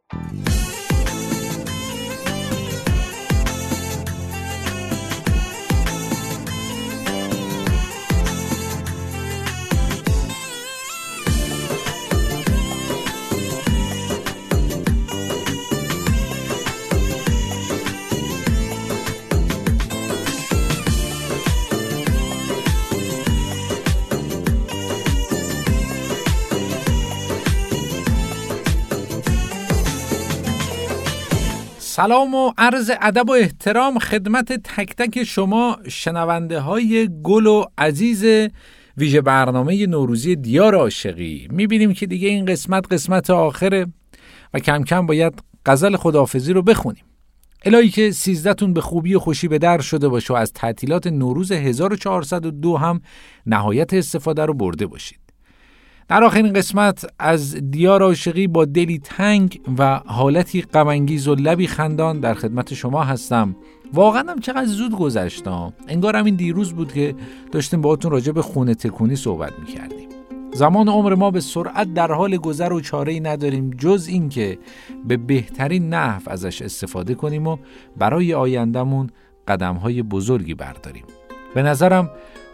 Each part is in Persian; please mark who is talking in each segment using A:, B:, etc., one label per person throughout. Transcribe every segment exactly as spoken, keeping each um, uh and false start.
A: سلام و عرض ادب و احترام خدمت تک تک شما شنونده های گل و عزیز ویژه برنامه نوروزی دیار عاشقی. میبینیم که دیگه این قسمت قسمت آخره و کم کم باید غزل خداحافظی رو بخونیم. الهی که سیزده‌تون به خوبی و خوشی به در شده باشه و از تعطیلات نوروز هزار و چهارصد و دو هم نهایت استفاده رو برده باشید. در آخرین قسمت از دیار عاشقی با دلی تنگ و حالتی غم انگیز و لبی خندان در خدمت شما هستم. واقعا هم چقدر زود گذشت. انگار همین دیروز بود که داشتیم باهاتون راجع به خونه تکونی صحبت می‌کردیم. زمان عمر ما به سرعت در حال گذر و چاره‌ای نداریم جز این که به بهترین نحو ازش استفاده کنیم و برای آینده‌مون قدم‌های بزرگی برداریم. به نظرم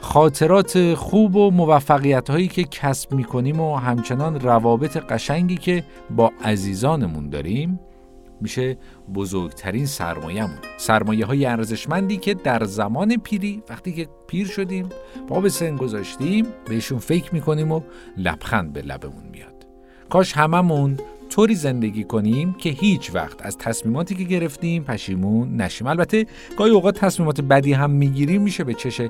A: خاطرات خوب و موفقیت هایی که کسب می کنیم و همچنان روابط قشنگی که با عزیزانمون داریم میشه بزرگترین سرمایه‌مون. سرمایه های ارزشمندی که در زمان پیری وقتی که پیر شدیم پا به سن گذاشتیم بهشون فکر می کنیم و لبخند به لبمون میاد. کاش هممون طوری زندگی کنیم که هیچ وقت از تصمیماتی که گرفتیم پشیمون نشیم. البته گاهی اوقات تصمیمات بدی هم میگیریم، میشه به چش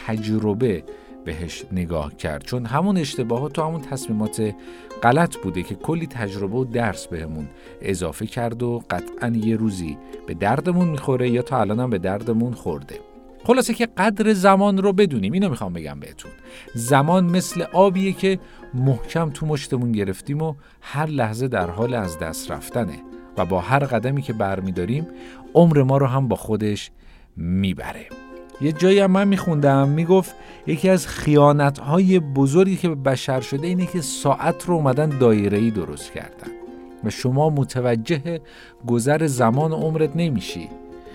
A: تجربه بهش نگاه کرد، چون همون اشتباهات و همون تصمیمات غلط بوده که کلی تجربه و درس بهمون اضافه کرد و قطعاً یه روزی به دردمون میخوره یا تا الان هم به دردمون خورده. خلاصه که قدر زمان رو بدونیم. اینو میخوام بگم بهتون، زمان مثل آبیه که محکم تو مشتمون گرفتیم و هر لحظه در حال از دست رفتنه و با هر قدمی که برمیداریم عمر ما رو هم با خودش میبره. یه جایی هم من میخوندم میگفت یکی از خیانت‌های بزرگی که به بشر شده اینه که ساعت رو اومدن دایره‌ای درست کردن و شما متوجه گذر زمان عمرت نمیشی.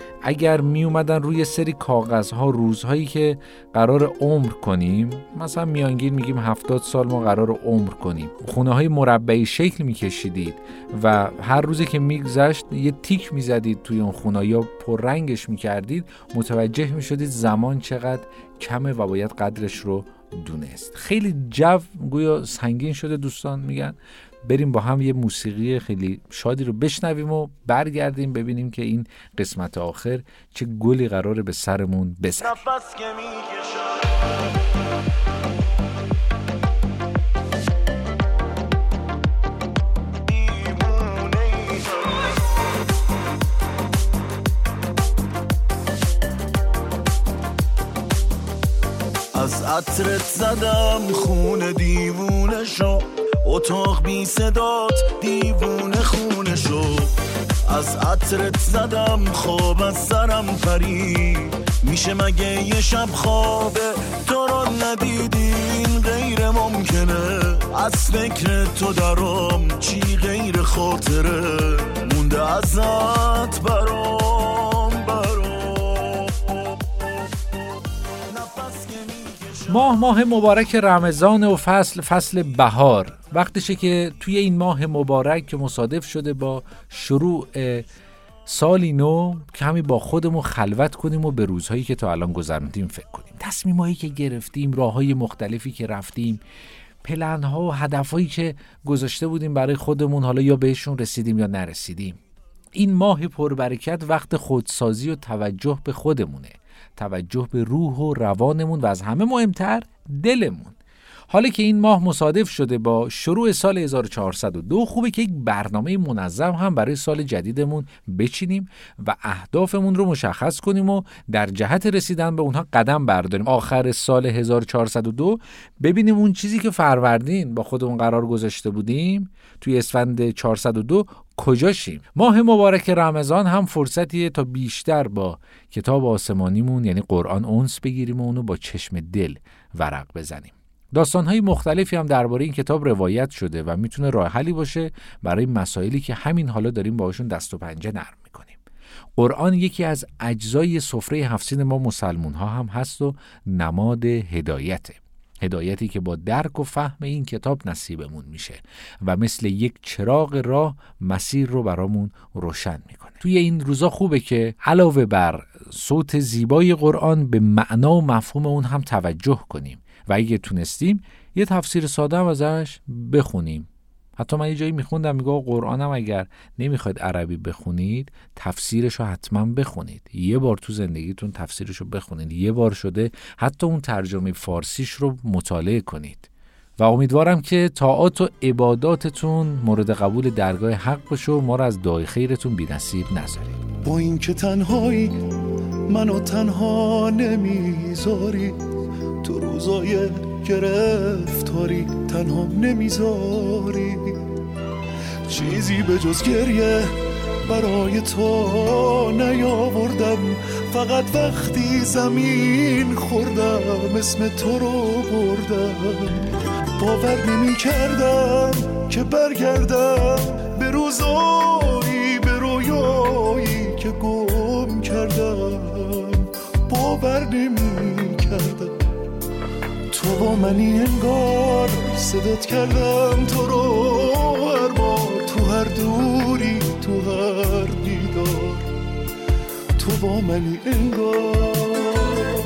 A: اگر می اومدن روی سری کاغذها روزهایی که قرار عمر کنیم، مثلا میانگین میگیم هفتاد سال ما قرار عمر کنیم، خونه های مربعی شکل میکشیدید و هر روزی که میگذشت یه تیک میزدید توی اون خونه یا پررنگش میکردید، متوجه میشدید زمان چقدر کمه و باید قدرش رو دونست. خیلی جو گویا سنگین شده. دوستان میگن بریم با هم یه موسیقی خیلی شادی رو بشنویم و برگردیم ببینیم که این قسمت آخر چه گلی قراره به سرمون بزنه.
B: از عطرت زدم خون دیوونه شو، اتاق بی صدات دیوونه خونه شو. از عطرت زدم خواب از سرم پری، میشه مگه یه شب خوابه تو رو ندیدی؟ این غیر ممکنه، از فکر تو درام چی غیر خاطره مونده ازت برام برام.
A: ماه ماه مبارک رمضان و فصل فصل بهار. وقتشه که توی این ماه مبارک که مصادف شده با شروع سالی نو کمی با خودمون خلوت کنیم و به روزهایی که تا الان گذروندیم فکر کنیم، تصمیمایی که گرفتیم، راههای مختلفی که رفتیم، پلن‌ها و هدفهایی که گذاشته بودیم برای خودمون، حالا یا بهشون رسیدیم یا نرسیدیم. این ماه پربرکت وقت خودسازی و توجه به خودمونه، توجه به روح و روانمون و از همه مهمتر دلمون. حالا که این ماه مصادف شده با شروع سال هزار و چهارصد و دو، خوبه که یک برنامه منظم هم برای سال جدیدمون بچینیم و اهدافمون رو مشخص کنیم و در جهت رسیدن به اونها قدم برداریم. آخر سال هزار و چهارصد و دو ببینیم اون چیزی که فروردین با خودمون قرار گذاشته بودیم توی اسفند چهارصد و دو کجاشیم. ماه مبارک رمضان هم فرصتیه تا بیشتر با کتاب آسمانیمون یعنی قرآن انس بگیریم و اونو با چشم دل ورق بزنیم. داستان‌های مختلفی هم درباره این کتاب روایت شده و میتونه راه حلی باشه برای مسائلی که همین حالا داریم باهاشون دست و پنجه نرم میکنیم. قرآن یکی از اجزای سفره هفت‌سین ما مسلمان‌ها هم هست و نماد هدایته. هدایتی که با درک و فهم این کتاب نصیبمون میشه و مثل یک چراغ راه مسیر رو برامون روشن میکنه. توی این روزا خوبه که علاوه بر صوت زیبای قرآن به معنا و مفهوم اون هم توجه کنیم و اگه تونستیم یه تفسیر ساده هم ازش بخونیم. حتی من یه جایی میخوندم میگه قرآنم اگر نمیخواید عربی بخونید تفسیرشو حتما بخونید. یه بار تو زندگیتون تفسیرشو بخونید، یه بار شده حتی اون ترجمه فارسیش رو مطالعه کنید و امیدوارم که طاعات و عباداتتون مورد قبول درگاه حق باشه و ما رو از دعای خیرتون بی نصیب نذارید.
B: با این که تنهایی منو تنها نمیذاری، تو روزای گرفتاری تنها نمیذاری، چیزی به جز گریه برای تو نیاوردم، فقط وقتی زمین خوردم اسم تو رو بردم. باور نمی کردم که برگردم به روزایی به رویایی که گم کردم، باور نمی کردم تو با منی انگار، صدات کردم تو رو هر بار، تو هر دوری تو هر دیدار، تو با منی انگار.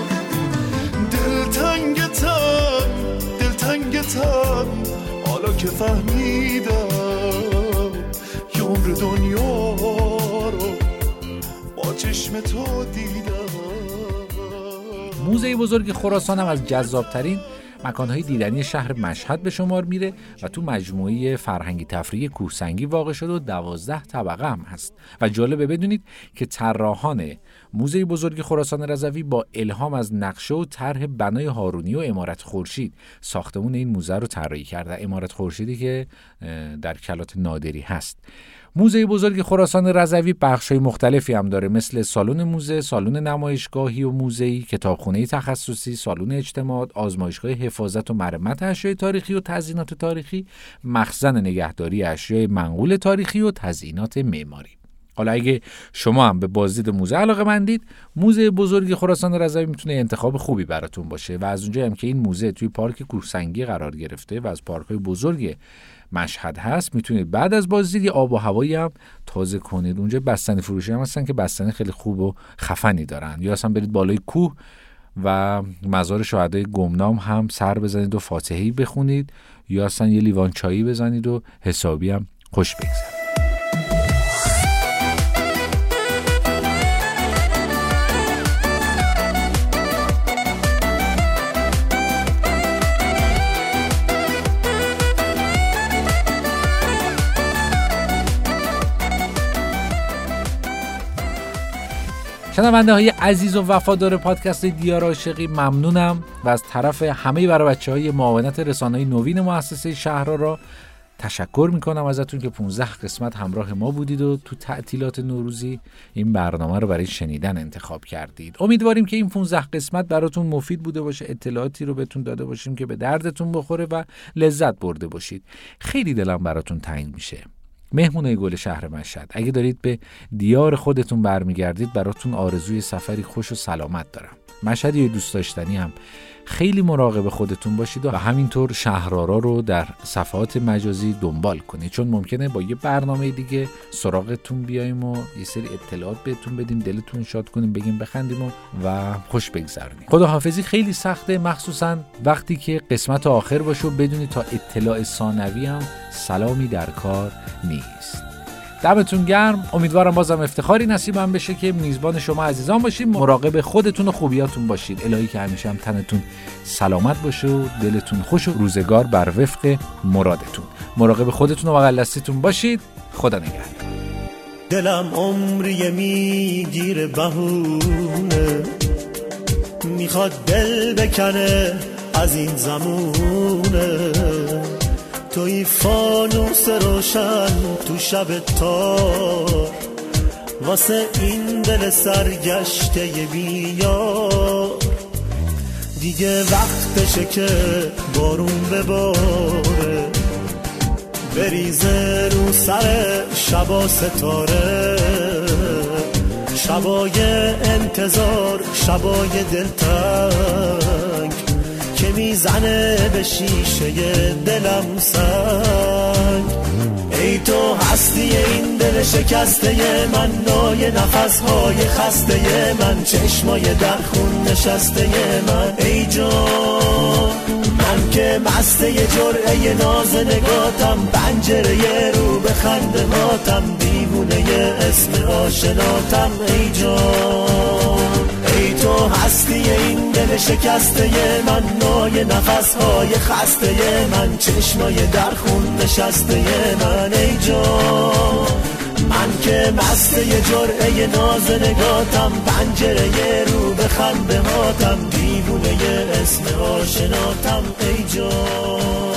B: دلتنگتم دلتنگتم حالا که فهمیدم یه عمر دنیا رو با چشم تو دیدم.
A: موزه بزرگ خراسان هم از جذابترین مکانهای دیدنی شهر مشهد به شمار میره و تو مجموعه فرهنگی تفریحی کوهسنگی واقع شده و دوازده طبقه هم هست و جالبه بدونید که طراحان موزه بزرگ خراسان رضوی با الهام از نقشه و طرح بنای هارونی و عمارت خورشید ساختمون این موزه رو طراحی کرده. عمارت خورشیدی که در کلات نادری هست. موزه بزرگ خراسان رضوی بخش‌های مختلفی هم داره، مثل سالن موزه، سالن نمایشگاهی و موزه‌ای، کتابخانه تخصصی، سالن اجتماعات، آزمایشگاه حفاظت و مرمت اشیاء تاریخی و تزیینات تاریخی، مخزن نگهداری اشیاء منقول تاریخی و تزیینات معماری. حالا اگه شما هم به بازدید موزه علاقه‌مندید، موزه بزرگ خراسان رضوی میتونه انتخاب خوبی براتون باشه و از اونجایی هم که این موزه توی پارک کوهسنگی قرار گرفته و از پارک‌های بزرگ مشهد هست، میتونید بعد از بازدید آب و هوایی هم تازه کنید. اونجا بستنی فروشی هم هستن که بستنی خیلی خوب و خفنی دارن، یا اصلا برید بالای کوه و مزار شهدای گمنام هم سر بزنید و فاتحه‌ای بخونید، یا اصلا یه لیوان چایی بزنید و حسابی هم خوش بگذرید. شنونده های عزیز و وفادار پادکست دیار عاشقی، ممنونم و از طرف همه برای بچه های معاونت رسانه‌ای نوین مؤسسه شهرآرا تشکر میکنم ازتون که پانزده قسمت همراه ما بودید و تو تعطیلات نوروزی این برنامه رو برای شنیدن انتخاب کردید. امیدواریم که این پانزده قسمت براتون مفید بوده باشه، اطلاعاتی رو بهتون داده باشیم که به دردتون بخوره و لذت برده باشید. خیلی دلم براتون تنگ میشه. مهمونه گل شهر مشهد، اگه دارید به دیار خودتون برمیگردید براتون آرزوی سفری خوش و سلامت دارم. مشهد یه دوست داشتنی هم خیلی مراقب خودتون باشید و همینطور شهرآرا رو در صفحات مجازی دنبال کنید، چون ممکنه با یه برنامه دیگه سراغتون بیایم و یه سری اطلاعات بهتون بدیم، دلتون شاد کنیم، بگیم بخندیم و, و خوش بگذرونیم. خداحافظی خیلی سخته، مخصوصا وقتی که قسمت آخر باشه و بدونید تا اطلاع ثانوی هم سلامی در کار نیست. دمتون گرم. امیدوارم بازم افتخاری نصیبم بشه که میزبان شما عزیزان باشیم. مراقب خودتون و خوبیاتون باشید. الهی که همیشه هم تنتون سلامت باشه و دلتون خوش و روزگار بر وفق مرادتون. مراقب خودتون و بغل دستتون باشید. خدا نگهدار.
B: دلم عمری میگیره بهونه، میخواد دل بکنه از این زمونه، توی فانوس روشن تو شب تار، واسه این دل سرگشته بیار. دیگه وقتشه که بارون بباره، بریزه رو سر شبا ستاره، شبای انتظار، شبای دلتنگ که میزنه به شیشه دلم سنگ. ای تو هستی این دل شکسته من، نای نفسهای خسته من، چشمای در خون نشسته من. ای جان من که مسته جرعه ناز نگاتم، پنجره رو به خندهاتم، دیوونه اسم آشناتم. ای جان ای تو هستی این دل شکسته من، نای نفسهای خسته من، چشمای در خون نشسته من. ای جان من که مسته جرعه ناز نگاتم، پنجره رو به خنده هاتم، دیوونه اسم آشناتم. ای جان